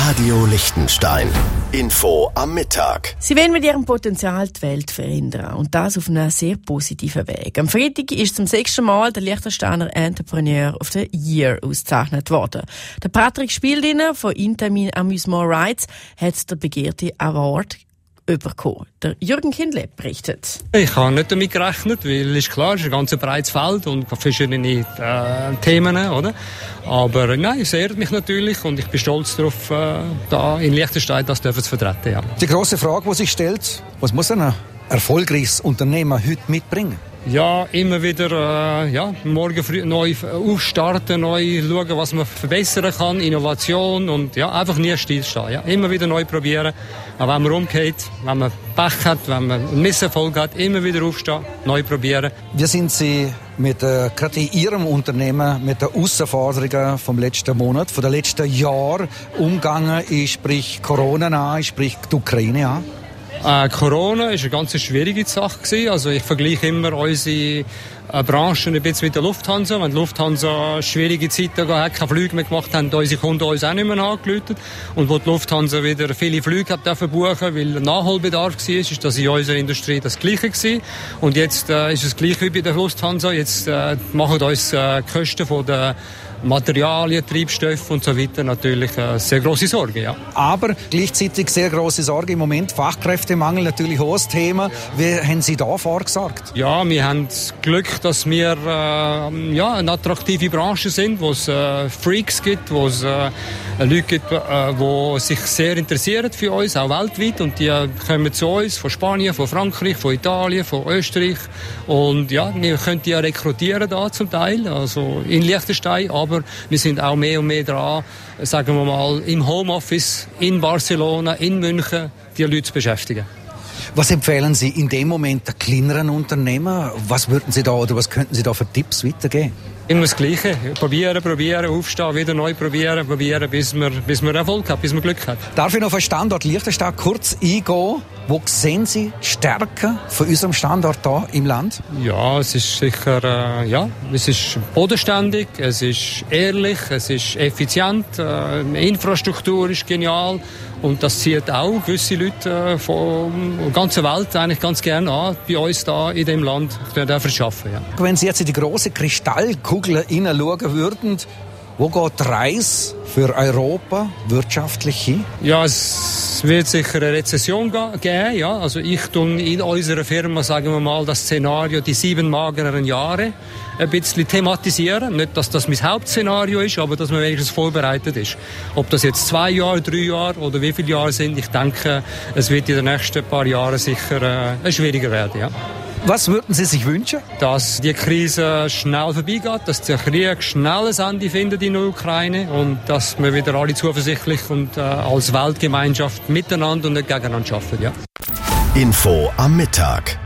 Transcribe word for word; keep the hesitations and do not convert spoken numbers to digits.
Radio Liechtenstein. Info am Mittag. Sie wollen mit ihrem Potenzial die Welt verändern und das auf einem sehr positiven Weg. Am Freitag ist zum sechsten Mal der Liechtensteiner Entrepreneur of the Year ausgezeichnet worden. Der Patrick Spieldiner von Intamin Amusement Rides hat den begehrten Award bekommen. Der Jürgen Kindle berichtet. Ich habe nicht damit gerechnet, weil es ist klar, es ist ein ganz breites Feld und verschiedene äh, Themen, oder? Aber nein, es ehrt mich natürlich und ich bin stolz darauf, äh, da in Liechtenstein das dürfen zu vertreten. Ja. Die grosse Frage, die sich stellt, was muss ein erfolgreiches Unternehmen heute mitbringen? Ja, immer wieder äh, ja, morgen früh neu aufstarten, neu schauen, was man verbessern kann, Innovation und ja, einfach nie stillstehen. Ja. Immer wieder neu probieren, auch wenn man umgeht, wenn man Pech hat, wenn man einen Misserfolg hat, immer wieder aufstehen, neu probieren. Wie sind Sie mit äh, gerade in Ihrem Unternehmen mit den Herausforderungen vom letzten Monat, von den letzten Jahren umgegangen? Ich sprich Corona an, ich sprich die Ukraine an. Äh, Corona war eine ganz schwierige Sache gewesen. Also ich vergleiche immer unsere äh, Branchen ein bisschen mit der Lufthansa. Wenn die Lufthansa schwierige Zeiten hat, keine Flüge mehr gemacht haben, unsere Kunden uns auch nicht mehr angerufen. Und wo die Lufthansa wieder viele Flüge hat dürfen buchen, weil Nachholbedarf war, ist das in unserer Industrie das Gleiche gewesen. Und jetzt äh, ist es gleich wie bei der Lufthansa. Jetzt äh, machen uns äh, die Kosten von der Materialien, Treibstoffe und so weiter natürlich äh, sehr grosse Sorge, ja. Aber gleichzeitig sehr grosse Sorge im Moment. Fachkräftemangel, natürlich hohes Thema. Wie haben Sie da vorgesorgt? Ja, wir haben das Glück, dass wir äh, ja, eine attraktive Branche sind, wo es äh, Freaks gibt, wo es äh, Leute gibt, äh, die sich sehr interessieren für uns, auch weltweit. Und die äh, kommen zu uns von Spanien, von Frankreich, von Italien, von Österreich. Und ja, wir können die ja rekrutieren da zum Teil, also in Liechtenstein. Aber wir sind auch mehr und mehr dran, sagen wir mal, im Homeoffice, in Barcelona, in München, die Leute zu beschäftigen. Was empfehlen Sie in dem Moment den kleineren Unternehmen? Was würden Sie da oder was könnten Sie da für Tipps weitergeben? Immer das Gleiche. Probieren, probieren, aufstehen, wieder neu probieren, probieren, bis man, bis man Erfolg hat, bis man Glück hat. Darf ich noch auf den Standort Liechtenstein kurz eingehen? Wo sehen Sie die Stärken von unserem Standort hier im Land? Ja, es ist sicher, äh, ja, es ist bodenständig, es ist ehrlich, es ist effizient, äh, die Infrastruktur ist genial. Und das zieht auch gewisse Leute äh, von der ganzen Welt eigentlich ganz gerne an, bei uns da in dem Land arbeiten. Ja. Wenn Sie jetzt in die grosse Kristallkugel hineinschauen würden, wo geht die Reise für Europa wirtschaftlich hin? Ja, es wird sicher eine Rezession geben. Ja. Also ich tue in unserer Firma, sagen wir mal, das Szenario, die sieben mageren Jahre, ein bisschen thematisieren. Nicht, dass das mein Hauptszenario ist, aber dass man wenigstens vorbereitet ist. Ob das jetzt zwei Jahre, drei Jahre oder wie viele Jahre sind, ich denke, es wird in den nächsten paar Jahren sicher äh, schwieriger werden. Ja. Was würden Sie sich wünschen? Dass die Krise schnell vorbeigeht, dass der Krieg schnell ein Ende findet in der Ukraine und dass wir wieder alle zuversichtlich und äh, als Weltgemeinschaft miteinander und nicht gegeneinander arbeiten. Ja. Info am Mittag.